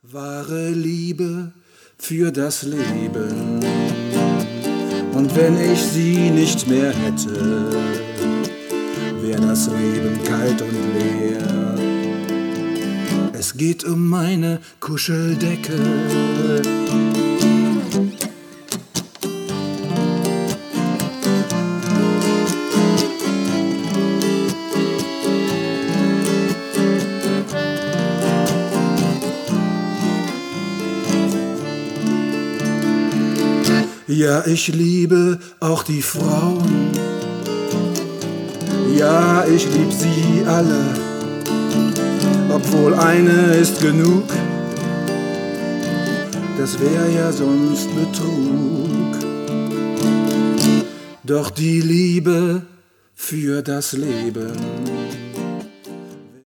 Wahre Liebe für das Leben. Und wenn ich sie nicht mehr hätte, wär das Leben kalt und leer. Es geht um meine Kuscheldecke. Ja, ich liebe auch die Frauen. Ja, ich lieb sie alle, obwohl eine ist genug. Das wär ja sonst Betrug. Doch die Liebe für das Leben